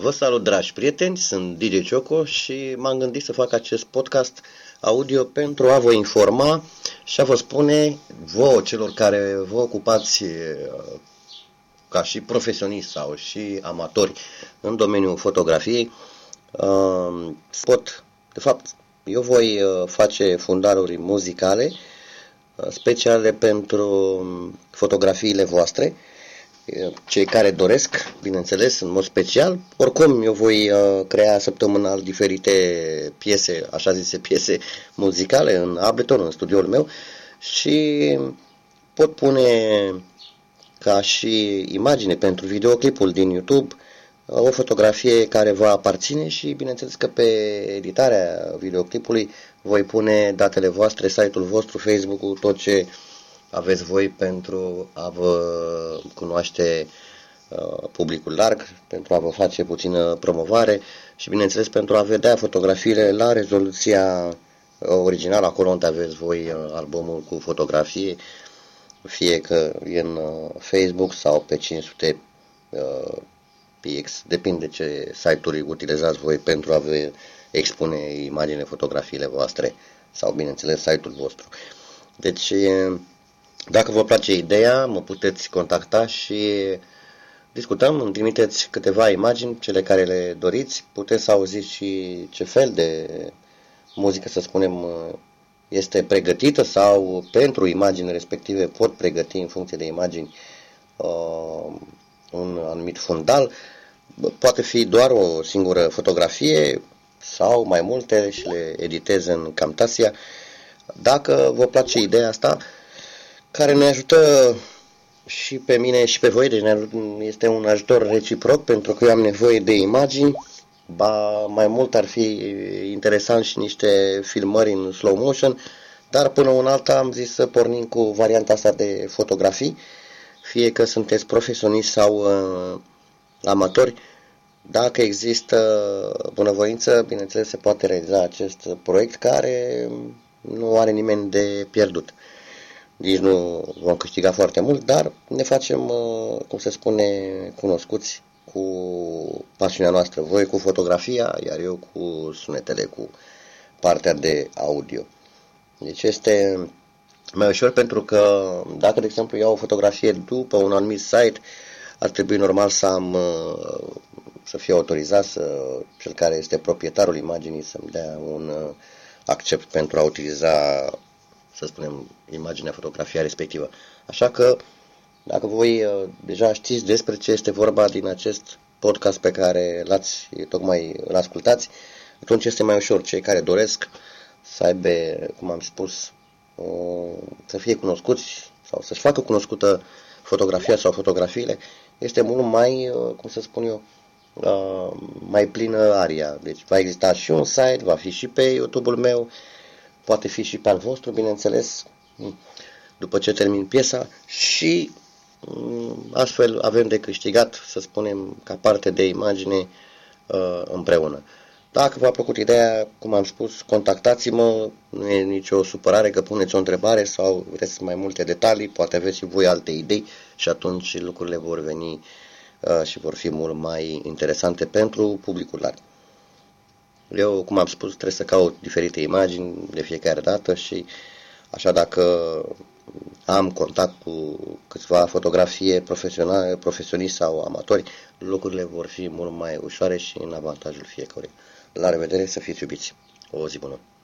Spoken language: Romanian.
Vă salut, dragi prieteni, sunt DJ Cioco și m-am gândit să fac acest podcast audio pentru a vă informa și a vă spune vouă, celor care vă ocupați ca și profesioniști sau și amatori în domeniul fotografiei, eu voi face fundaruri muzicale speciale pentru fotografiile voastre, cei care doresc, bineînțeles, în mod special. Oricum, eu voi crea săptămânal diferite piese, așa zise, piese muzicale în Ableton, în studioul meu, și pot pune ca și imagine pentru videoclipul din YouTube o fotografie care va aparține și, bineînțeles, că pe editarea videoclipului voi pune datele voastre, site-ul vostru, Facebook-ul, tot ce aveți voi pentru a vă cunoaște publicul larg, pentru a vă face puțină promovare și, bineînțeles, pentru a vedea fotografiile la rezoluția originală, acolo unde aveți voi albumul cu fotografie, fie că e în Facebook sau pe 500 px, depinde ce site-uri utilizați voi pentru a vă expune imaginile, fotografiile voastre sau, bineînțeles, site-ul vostru. Deci, dacă vă place ideea, mă puteți contacta și discutăm, îmi trimiteți câteva imagini, cele care le doriți, puteți auzi și ce fel de muzică, să spunem, este pregătită sau pentru imagini respective pot pregăti în funcție de imagini un anumit fundal. Poate fi doar o singură fotografie sau mai multe și le editez în Camtasia. Dacă vă place ideea asta, care ne ajută și pe mine și pe voi, deci este un ajutor reciproc, pentru că eu am nevoie de imagini, ba mai mult ar fi interesant și niște filmări în slow motion, dar până un alta am zis să pornim cu varianta asta de fotografii, fie că sunteți profesioniști sau amatori. Dacă există bunăvoință, bineînțeles, se poate realiza acest proiect care nu are nimeni de pierdut. Nici nu vom câștiga foarte mult, dar ne facem, cum se spune, cunoscuți cu pasiunea noastră. Voi cu fotografia, iar eu cu sunetele, cu partea de audio. Deci este mai ușor, pentru că dacă, de exemplu, iau o fotografie după un anumit site, ar trebui normal să fie autorizat, cel care este proprietarul imaginii să-mi dea un accept pentru a utiliza, să spunem, imaginea, fotografia respectivă. Așa că, dacă voi deja știți despre ce este vorba din acest podcast pe care îl ascultați, atunci este mai ușor. Cei care doresc să aibă, cum am spus, să fie cunoscuți sau să-și facă cunoscută fotografia sau fotografiile, este mult mai, cum să spun eu, mai plină aria. Deci va exista și un site, va fi și pe YouTube-ul meu, poate fi și pe al vostru, bineînțeles, după ce termin piesa, și astfel avem de câștigat, să spunem, ca parte de imagine împreună. Dacă v-a plăcut ideea, cum am spus, contactați-mă, nu e nicio supărare că puneți o întrebare sau vreți mai multe detalii, poate aveți și voi alte idei și atunci lucrurile vor veni și vor fi mult mai interesante pentru publicul larg. Eu, cum am spus, trebuie să caut diferite imagini de fiecare dată și așa, dacă am contact cu câțiva fotografie profesioniști sau amatori, lucrurile vor fi mult mai ușoare și în avantajul fiecăruia. La revedere, să fiți iubiți! O zi bună!